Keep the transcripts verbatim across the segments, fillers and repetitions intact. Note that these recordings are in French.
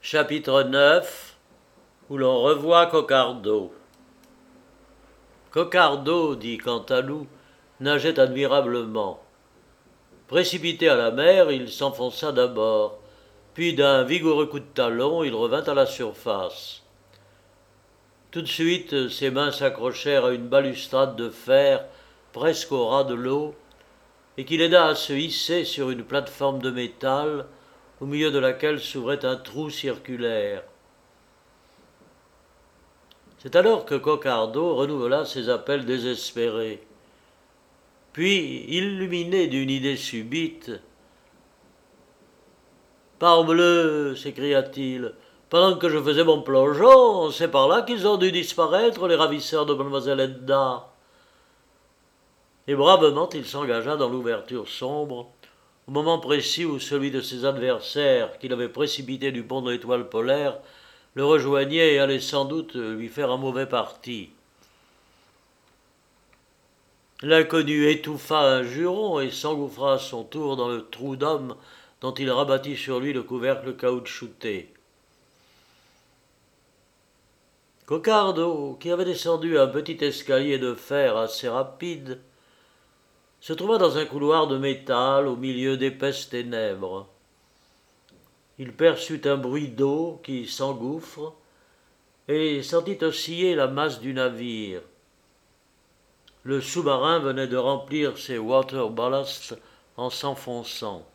Chapitre neuf, où l'on revoit Coquardeau. Coquardeau, dit Canteloup, nageait admirablement. Précipité à la mer, il s'enfonça d'abord, puis d'un vigoureux coup de talon, il revint à la surface. Tout de suite, ses mains s'accrochèrent à une balustrade de fer presque au ras de l'eau, et qui l'aida à se hisser sur une plateforme de métal, au milieu de laquelle s'ouvrait un trou circulaire. C'est alors que Coquardeau renouvela ses appels désespérés. Puis, illuminé d'une idée subite, « Parbleu !» s'écria-t-il, « pendant que je faisais mon plongeon, c'est par là qu'ils ont dû disparaître, les ravisseurs de mademoiselle Edda. » Et bravement il s'engagea dans l'ouverture sombre, au moment précis où celui de ses adversaires, qu'il avait précipité du pont de l'Étoile polaire, le rejoignait et allait sans doute lui faire un mauvais parti. L'inconnu étouffa un juron et s'engouffra à son tour dans le trou d'homme dont il rabattit sur lui le couvercle caoutchouté. Coquardeau, qui avait descendu un petit escalier de fer assez rapide, se trouva dans un couloir de métal au milieu d'épaisses ténèbres. Il perçut un bruit d'eau qui s'engouffre et sentit osciller la masse du navire. Le sous-marin venait de remplir ses water ballasts en s'enfonçant.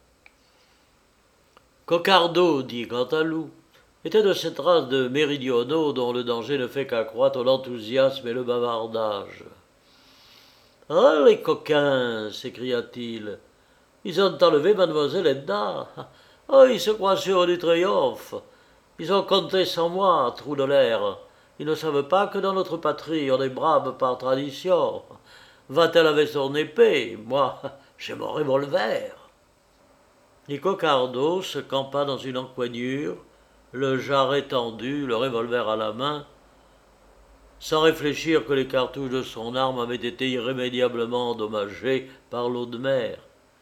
Coquardeau, dit Canteloup, était de cette race de méridionaux dont le danger ne fait qu'accroître l'enthousiasme et le bavardage. « Ah, les coquins !» s'écria-t-il. « Ils ont enlevé mademoiselle Edda. Oh, ils se croient sûrs du triomphe. Ils ont compté sans moi, trou de l'air. Ils ne savent pas que dans notre patrie, on est brave par tradition. Va-t-elle avec son épée? Moi, j'ai mon revolver. » Et Coquardeau se campa dans une encoignure, le jarret tendu, le revolver à la main, sans réfléchir que les cartouches de son arme avaient été irrémédiablement endommagées par l'eau de mer.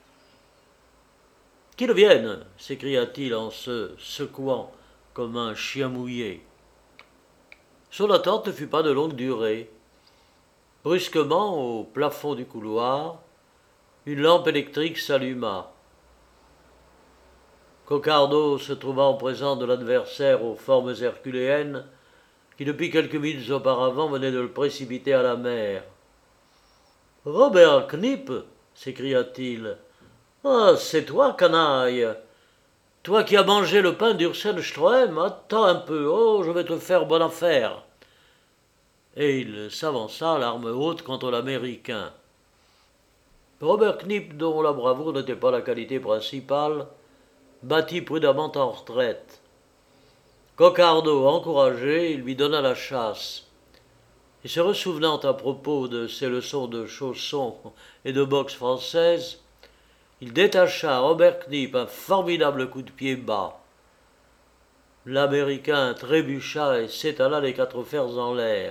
« Qu'ils viennent !» s'écria-t-il en se secouant comme un chien mouillé. Son attente ne fut pas de longue durée. Brusquement, au plafond du couloir, une lampe électrique s'alluma. Coquardeau se trouva en présence de l'adversaire aux formes herculéennes qui, depuis quelques minutes auparavant, venait de le précipiter à la mer. « Robert Knipp !» s'écria-t-il. « Ah, c'est toi, canaille! Toi qui as mangé le pain d'Urselström, attends un peu, oh, je vais te faire bonne affaire. » Et il s'avança, l'arme haute, contre l'Américain. Robert Knipp, dont la bravoure n'était pas la qualité principale, battit prudemment en retraite. Coquardeau, encouragé, lui donna la chasse. Et se ressouvenant à propos de ses leçons de chaussons et de boxe française, il détacha à Robert Knipp un formidable coup de pied bas. L'Américain trébucha et s'étala les quatre fers en l'air.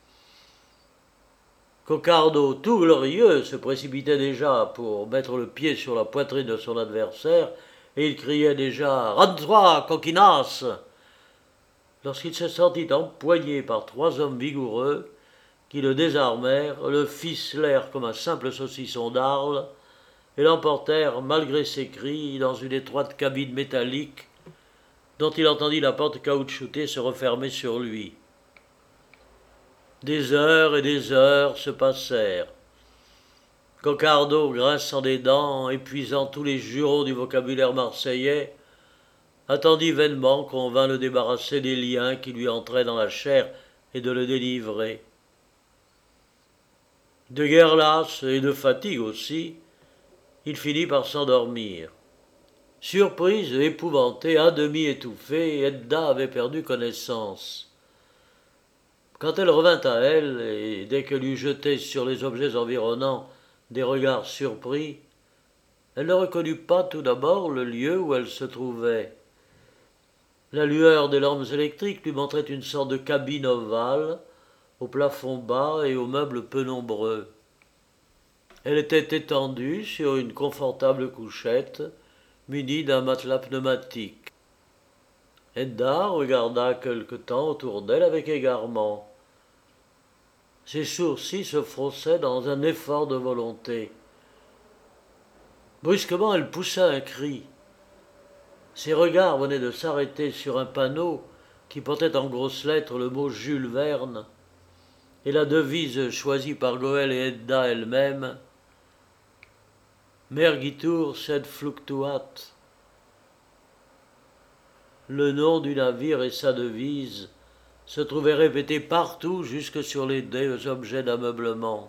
Coquardeau, tout glorieux, se précipitait déjà pour mettre le pied sur la poitrine de son adversaire, et il criait déjà « Rends-toi, coquinasse !» lorsqu'il se sentit empoigné par trois hommes vigoureux qui le désarmèrent, le ficelèrent comme un simple saucisson d'Arles et l'emportèrent, malgré ses cris, dans une étroite cabine métallique dont il entendit la porte caoutchoutée se refermer sur lui. Des heures et des heures se passèrent. Coquardeau, grinçant des dents, épuisant tous les jurons du vocabulaire marseillais, attendit vainement qu'on vînt le débarrasser des liens qui lui entraient dans la chair et de le délivrer. De guerre lasse et de fatigue aussi, il finit par s'endormir. Surprise et épouvantée, à demi étouffée, Edda avait perdu connaissance. Quand elle revint à elle, et dès qu'elle eut jeté sur les objets environnants des regards surpris, elle ne reconnut pas tout d'abord le lieu où elle se trouvait. La lueur des lampes électriques lui montrait une sorte de cabine ovale, au plafond bas et aux meubles peu nombreux. Elle était étendue sur une confortable couchette, munie d'un matelas pneumatique. Edda regarda quelque temps autour d'elle avec égarement. Ses sourcils se fronçaient dans un effort de volonté. Brusquement, elle poussa un cri. Ses regards venaient de s'arrêter sur un panneau qui portait en grosses lettres le mot Jules Verne et la devise choisie par Goël et Edda elle-même, Mergitur sed fluctuat. Le nom du navire et sa devise se trouvaient répétés partout jusque sur les deux objets d'ameublement.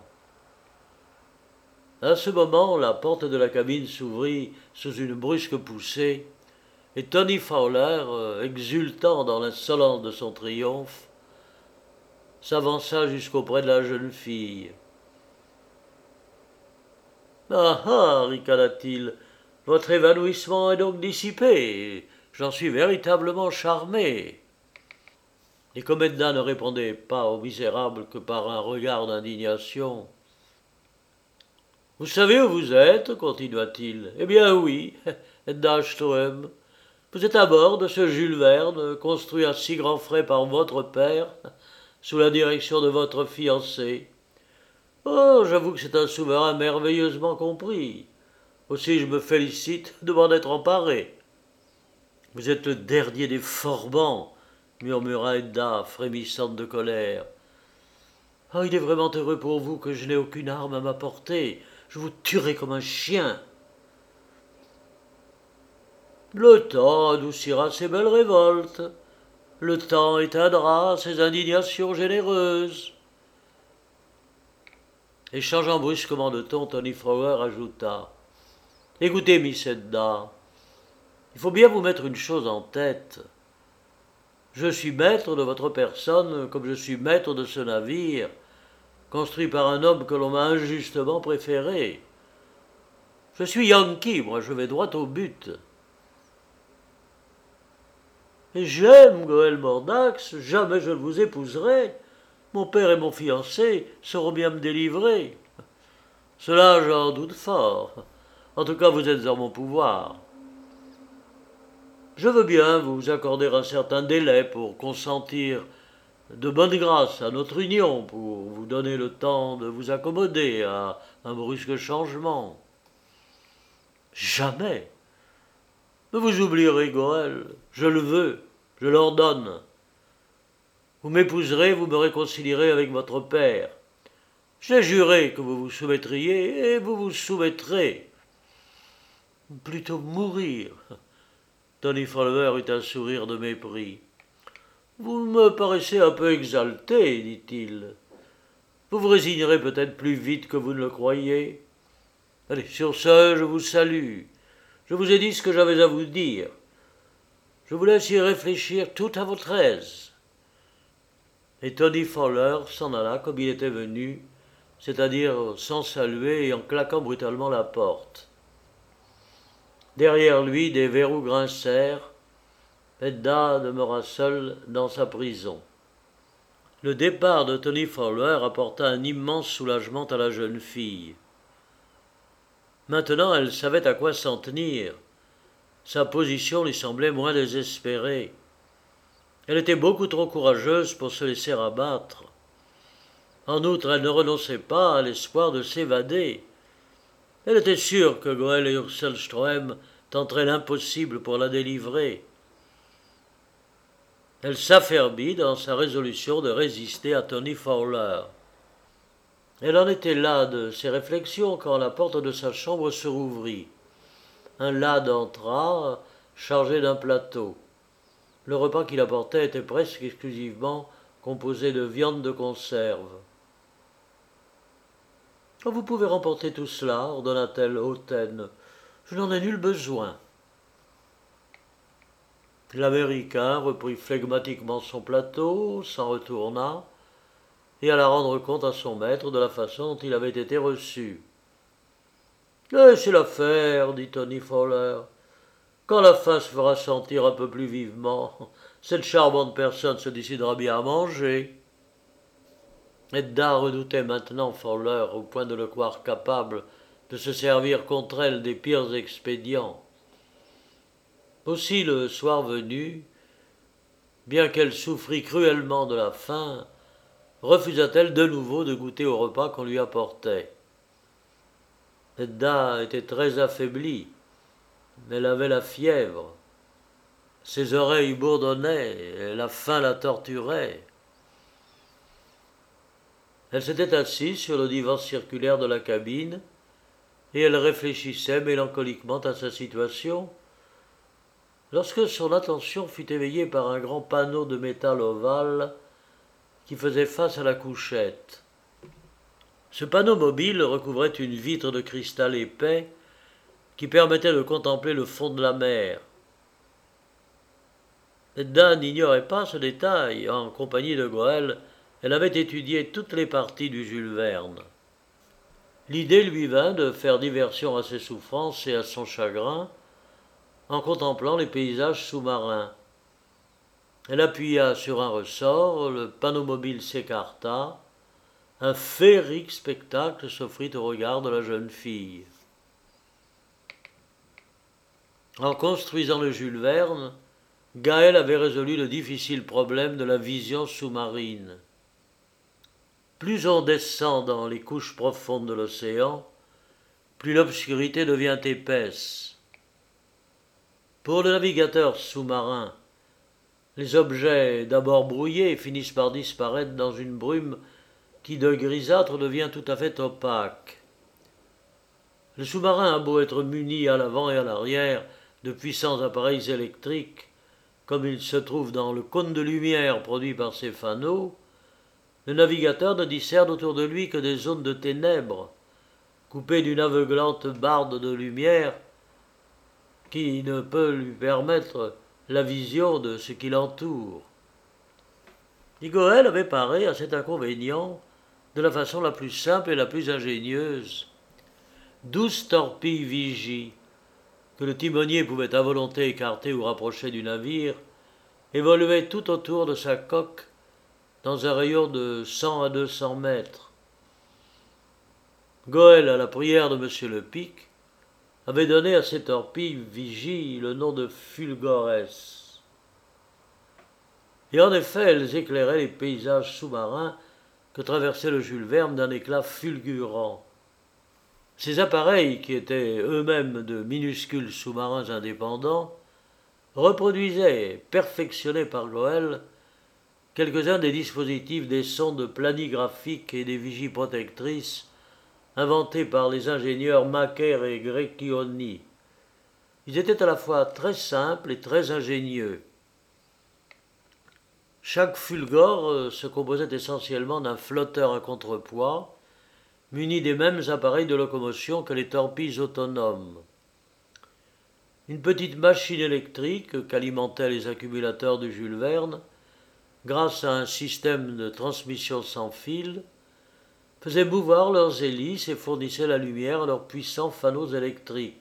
À ce moment, la porte de la cabine s'ouvrit sous une brusque poussée, et Tony Fowler, exultant dans l'insolence de son triomphe, s'avança jusqu'auprès de la jeune fille. « Ah ah, ricana-t-il, votre évanouissement est donc dissipé. J'en suis véritablement charmé. » Et comme Edda ne répondait pas au misérable que par un regard d'indignation, « Vous savez où vous êtes, continua-t-il. Eh bien oui, Edda Stroem. Vous êtes à bord de ce Jules Verne, construit à si grands frais par votre père, sous la direction de votre fiancé. Oh, j'avoue que c'est un souverain merveilleusement compris. Aussi je me félicite de m'en être emparé. »« Vous êtes le dernier des forbans, murmura Edda, frémissante de colère. Oh, il est vraiment heureux pour vous que je n'ai aucune arme à ma portée. Je vous tuerai comme un chien. » Le temps adoucira ces belles révoltes. Le temps éteindra ces indignations généreuses. Et changeant brusquement de ton, Tony Fowler ajouta « Écoutez, Miss Edda, il faut bien vous mettre une chose en tête. Je suis maître de votre personne comme je suis maître de ce navire, construit par un homme que l'on m'a injustement préféré. Je suis Yankee, moi je vais droit au but. Et j'aime Goël Mordax, jamais je ne vous épouserai. Mon père et mon fiancé sauront bien me délivrer. Cela j'en doute fort. En tout cas, vous êtes en mon pouvoir. Je veux bien vous accorder un certain délai pour consentir de bonne grâce à notre union, pour vous donner le temps de vous accommoder à un brusque changement. Jamais. Mais vous oublierez Goël, je le veux, je l'ordonne. Vous m'épouserez, vous me réconcilierez avec votre père. J'ai juré que vous vous soumettriez, et vous vous soumettrez. Plutôt mourir. Tony Fowler eut un sourire de mépris. Vous me paraissez un peu exalté, dit-il. Vous vous résignerez peut-être plus vite que vous ne le croyez. Allez, sur ce, je vous salue. Je vous ai dit ce que j'avais à vous dire. Je vous laisse y réfléchir tout à votre aise. Et Tony Fowler s'en alla comme il était venu, c'est-à-dire sans saluer et en claquant brutalement la porte. Derrière lui, des verrous grincèrent. Edda demeura seule dans sa prison. Le départ de Tony Fowler apporta un immense soulagement à la jeune fille. Maintenant, elle savait à quoi s'en tenir. Sa position lui semblait moins désespérée. Elle était beaucoup trop courageuse pour se laisser abattre. En outre, elle ne renonçait pas à l'espoir de s'évader. Elle était sûre que Goël et Uxellström tenteraient l'impossible pour la délivrer. Elle s'affermit dans sa résolution de résister à Tony Fowler. Elle en était là de ses réflexions quand la porte de sa chambre se rouvrit. Un lad entra, chargé d'un plateau. Le repas qu'il apportait était presque exclusivement composé de viande de conserve. « Vous pouvez remporter tout cela, ordonna-t-elle hautaine. Je n'en ai nul besoin. » L'Américain reprit flegmatiquement son plateau, s'en retourna, et alla rendre compte à son maître de la façon dont il avait été reçu. « Laissez-la faire, dit Tony Fowler. Quand la faim se fera sentir un peu plus vivement, cette charmante personne se décidera bien à manger. » Edda redoutait maintenant Fowler au point de le croire capable de se servir contre elle des pires expédients. Aussi, le soir venu, bien qu'elle souffrît cruellement de la faim, refusa-t-elle de nouveau de goûter au repas qu'on lui apportait. Edda était très affaiblie, mais elle avait la fièvre. Ses oreilles bourdonnaient, et la faim la torturait. Elle s'était assise sur le divan circulaire de la cabine, et elle réfléchissait mélancoliquement à sa situation, lorsque son attention fut éveillée par un grand panneau de métal ovale qui faisait face à la couchette. Ce panneau mobile recouvrait une vitre de cristal épais qui permettait de contempler le fond de la mer. Edda n'ignorait pas ce détail. En compagnie de Goël, elle avait étudié toutes les parties du Jules Verne. L'idée lui vint de faire diversion à ses souffrances et à son chagrin en contemplant les paysages sous-marins. Elle appuya sur un ressort, le panneau mobile s'écarta, un féerique spectacle s'offrit au regard de la jeune fille. En construisant le Jules Verne, Gaël avait résolu le difficile problème de la vision sous-marine. Plus on descend dans les couches profondes de l'océan, plus l'obscurité devient épaisse. Pour le navigateur sous-marin, les objets d'abord brouillés finissent par disparaître dans une brume qui de grisâtre devient tout à fait opaque. Le sous-marin a beau être muni à l'avant et à l'arrière de puissants appareils électriques, comme il se trouve dans le cône de lumière produit par ses fanaux, le navigateur ne discerne autour de lui que des zones de ténèbres, coupées d'une aveuglante barde de lumière qui ne peut lui permettre la vision de ce qui l'entoure. Goël avait paré à cet inconvénient de la façon la plus simple et la plus ingénieuse. Douze torpilles vigies, que le timonier pouvait à volonté écarter ou rapprocher du navire, évoluaient tout autour de sa coque dans un rayon de cent à deux cents mètres. Goël, à la prière de Monsieur le Pic, avait donné à ces torpilles vigies le nom de fulgores. Et en effet, elles éclairaient les paysages sous-marins que traversait le Jules Verne d'un éclat fulgurant. Ces appareils, qui étaient eux-mêmes de minuscules sous-marins indépendants, reproduisaient, perfectionnés par Goël, quelques-uns des dispositifs des sondes planigraphiques et des vigies protectrices inventés par les ingénieurs Macaire et Grecchioni. Ils étaient à la fois très simples et très ingénieux. Chaque fulgore se composait essentiellement d'un flotteur à contrepoids, muni des mêmes appareils de locomotion que les torpilles autonomes. Une petite machine électrique qu'alimentaient les accumulateurs du Jules Verne, grâce à un système de transmission sans fil, faisait mouvoir leurs hélices et fournissait la lumière à leurs puissants fanaux électriques.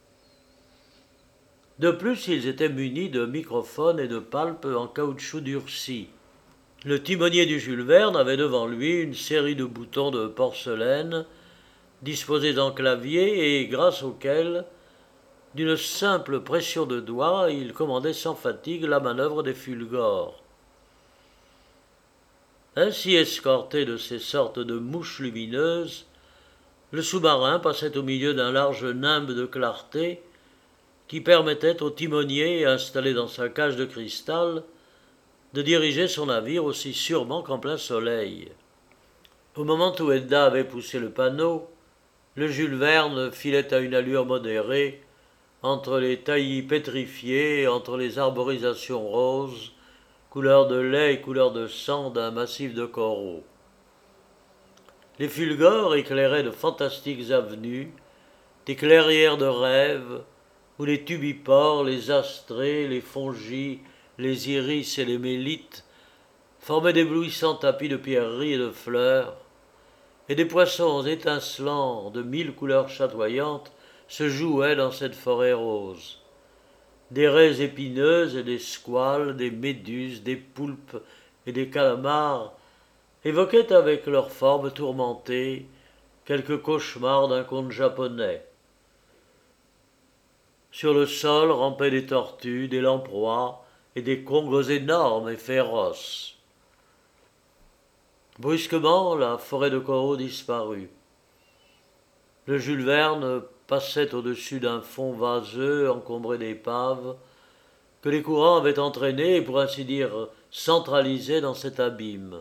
De plus, ils étaient munis de microphones et de palpes en caoutchouc durci. Le timonier du Jules Verne avait devant lui une série de boutons de porcelaine disposés en clavier et grâce auxquels, d'une simple pression de doigt, il commandait sans fatigue la manœuvre des fulgores. Ainsi escorté de ces sortes de mouches lumineuses, le sous-marin passait au milieu d'un large nimbe de clarté qui permettait au timonier, installé dans sa cage de cristal, de diriger son navire aussi sûrement qu'en plein soleil. Au moment où Edda avait poussé le panneau, le Jules Verne filait à une allure modérée entre les taillis pétrifiés, entre les arborisations roses, couleur de lait et couleur de sang d'un massif de coraux. Les fulgores éclairaient de fantastiques avenues, des clairières de rêve, où les tubipores, les astrées, les fongies, les iris et les mélites formaient d'éblouissants tapis de pierreries et de fleurs, et des poissons étincelants de mille couleurs chatoyantes se jouaient dans cette forêt rose. Des raies épineuses et des squales, des méduses, des poulpes et des calamars évoquaient avec leurs formes tourmentées quelques cauchemars d'un conte japonais. Sur le sol rampaient des tortues, des lamproies et des congos énormes et féroces. Brusquement, la forêt de coraux disparut. Le Jules Verne passait au-dessus d'un fond vaseux encombré d'épaves que les courants avaient entraîné et, pour ainsi dire, centralisé dans cet abîme.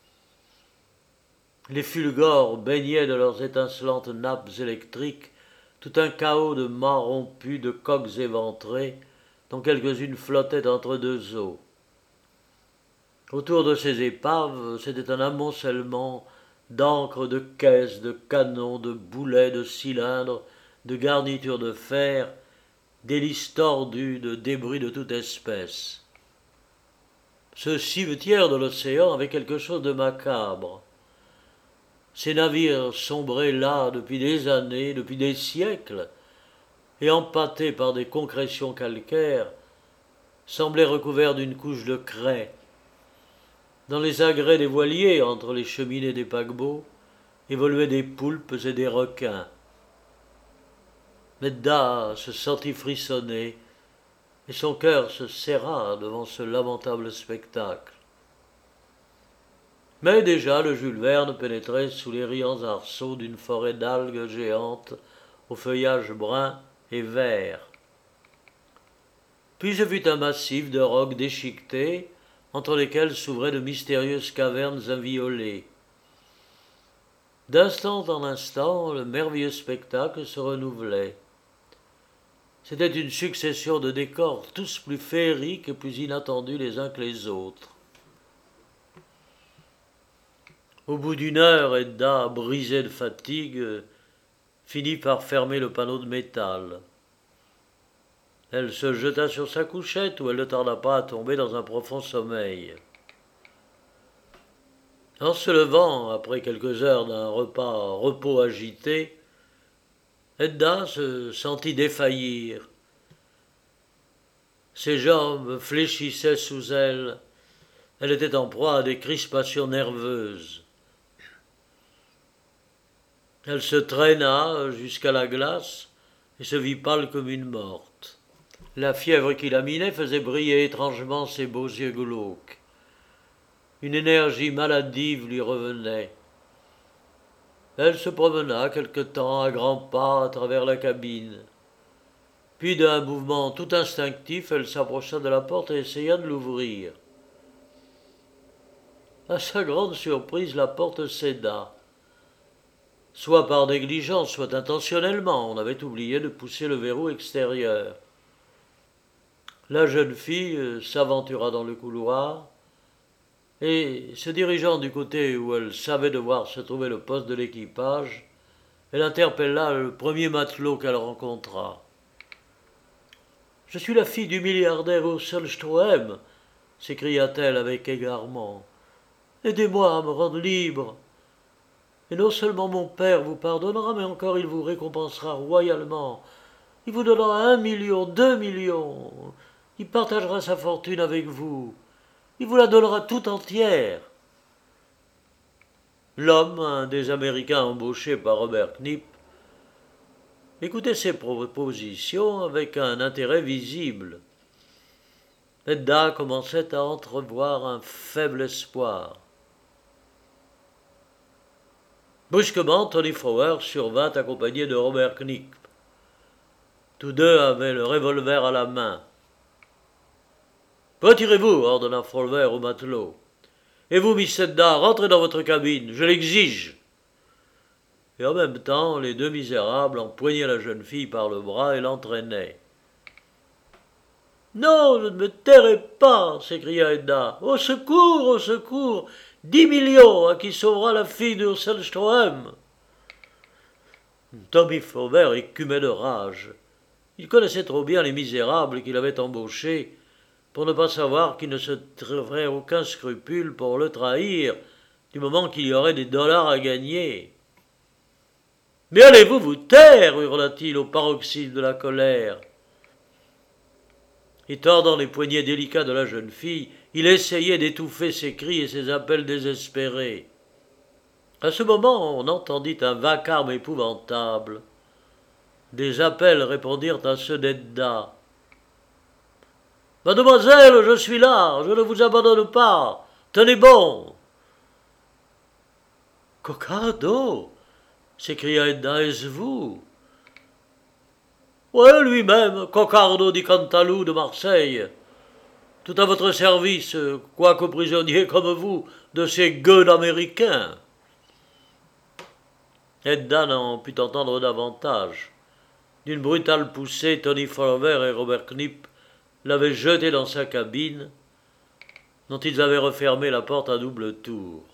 Les fulgores baignaient de leurs étincelantes nappes électriques tout un chaos de mâts rompus, de coques éventrées, dont quelques-unes flottaient entre deux eaux. Autour de ces épaves, c'était un amoncellement d'ancres, de caisses, de canons, de boulets, de cylindres, de garnitures de fer, d'hélices tordues, de débris de toute espèce. Ce cimetière de l'océan avait quelque chose de macabre. Ces navires sombraient là depuis des années, depuis des siècles, et empâtés par des concrétions calcaires, semblaient recouverts d'une couche de craie. Dans les agrès des voiliers, entre les cheminées des paquebots, évoluaient des poulpes et des requins. Medda se sentit frissonner, et son cœur se serra devant ce lamentable spectacle. Mais déjà le Jules Verne pénétrait sous les riants arceaux d'une forêt d'algues géantes au feuillage brun et vert. Puis ce fut un massif de rocs déchiquetés, entre lesquels s'ouvraient de mystérieuses cavernes inviolées. D'instant en instant, le merveilleux spectacle se renouvelait. C'était une succession de décors tous plus féeriques et plus inattendus les uns que les autres. Au bout d'une heure, Edda, brisée de fatigue, finit par fermer le panneau de métal. Elle se jeta sur sa couchette où elle ne tarda pas à tomber dans un profond sommeil. En se levant, après quelques heures d'un repas repos agité, Edda se sentit défaillir. Ses jambes fléchissaient sous elle. Elle était en proie à des crispations nerveuses. Elle se traîna jusqu'à la glace et se vit pâle comme une morte. La fièvre qui la minait faisait briller étrangement ses beaux yeux glauques. Une énergie maladive lui revenait. Elle se promena quelque temps à grands pas à travers la cabine. Puis d'un mouvement tout instinctif, elle s'approcha de la porte et essaya de l'ouvrir. À sa grande surprise, la porte céda. Soit par négligence, soit intentionnellement, on avait oublié de pousser le verrou extérieur. La jeune fille s'aventura dans le couloir et, se dirigeant du côté où elle savait devoir se trouver le poste de l'équipage, elle interpella le premier matelot qu'elle rencontra. « Je suis la fille du milliardaire Osselstroem, s'écria-t-elle avec égarement. « Aidez-moi à me rendre libre. Et non seulement mon père vous pardonnera, mais encore il vous récompensera royalement. Il vous donnera un million, deux millions. Il partagera sa fortune avec vous. Il vous la donnera tout entière. » L'homme, un des Américains embauchés par Robert Knipp, écoutait ces propositions avec un intérêt visible. Edda commençait à entrevoir un faible espoir. Brusquement, Tony Frower survint accompagné de Robert Knipp. Tous deux avaient le revolver à la main. « Retirez-vous » ordonna Frower au matelot. « Et vous, Miss Edda, rentrez dans votre cabine, je l'exige. » Et en même temps, les deux misérables empoignaient la jeune fille par le bras et l'entraînaient. « Non, je ne me tairai pas » s'écria Edda. « Au secours, au secours. Dix millions à qui sauvera la fille de Osselstroem. » Tommy Frower écumait de rage. Il connaissait trop bien les misérables qu'il avait embauchés pour ne pas savoir qu'il ne se trouverait aucun scrupule pour le trahir du moment qu'il y aurait des dollars à gagner. « Mais allez-vous vous taire » hurla-t-il au paroxysme de la colère. Et tordant les poignets délicats de la jeune fille, il essayait d'étouffer ses cris et ses appels désespérés. À ce moment, on entendit un vacarme épouvantable. Des appels répondirent à ceux d'Edda. Mademoiselle, je suis là, je ne vous abandonne pas. Tenez bon. Coquardo, s'écria Edna, est-ce vous? Ouais, lui-même, Coquardo di Cantalou de Marseille. Tout à votre service, quoique prisonnier comme vous de ces gueux d'Américains. Edna n'en put entendre davantage. D'une brutale poussée, Tony Fowler et Robert Knipp l'avaient jeté dans sa cabine, dont ils avaient refermé la porte à double tour.